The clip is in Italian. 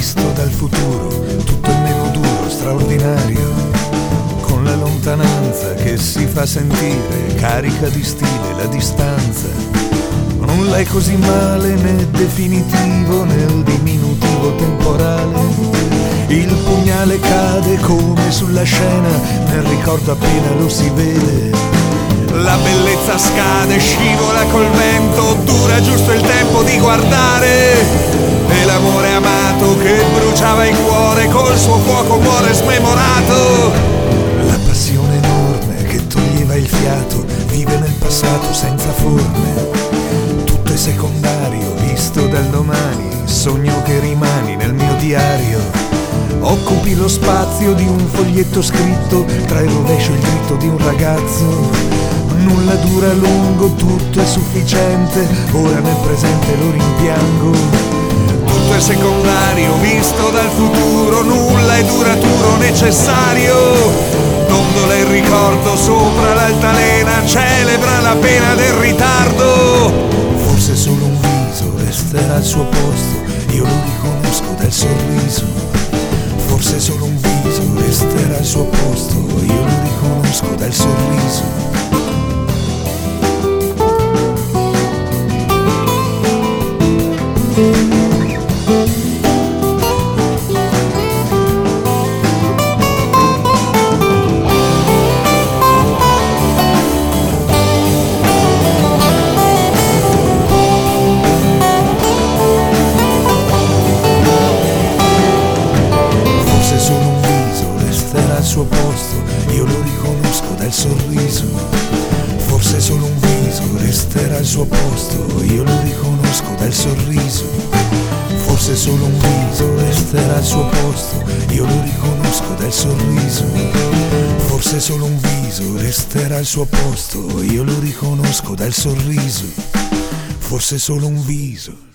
visto dal futuro, tutto è meno duro, straordinario, con la lontananza che si fa sentire, carica di stile la distanza. Nulla è così male né definitivo nel diminutivo temporale. Il pugnale cade come sulla scena, nel ricordo appena lo si vede. La bellezza scade, scivola col vento, dura giusto il tempo di guardare. E l'amore amato che bruciava il cuore, col suo fuoco muore smemorato. La passione enorme che toglieva il fiato, vive nel passato senza forme. Tutto è secondario, visto dal domani, sogno che rimani nel mio diario. Occupi lo spazio di un foglietto scritto, tra il rovescio e il dritto di un ragazzo. Nulla dura a lungo, tutto è sufficiente, ora nel presente lo rimpiango. Tutto è secondario, visto dal futuro, nulla è duraturo, necessario. Dondola il ricordo sopra l'altalena, celebra la pena del ritardo. Forse solo un viso resterà al suo posto, io lo riconosco dal sorriso. Forse solo un viso resterà al suo posto, io lo riconosco dal sorriso. Suo posto, io lo riconosco dal sorriso. Forse solo un viso resterà al suo posto, io lo riconosco dal sorriso. Forse solo un viso resterà al suo posto, io lo riconosco dal sorriso. Forse solo un viso resterà al suo posto, io lo riconosco dal sorriso. Forse solo un viso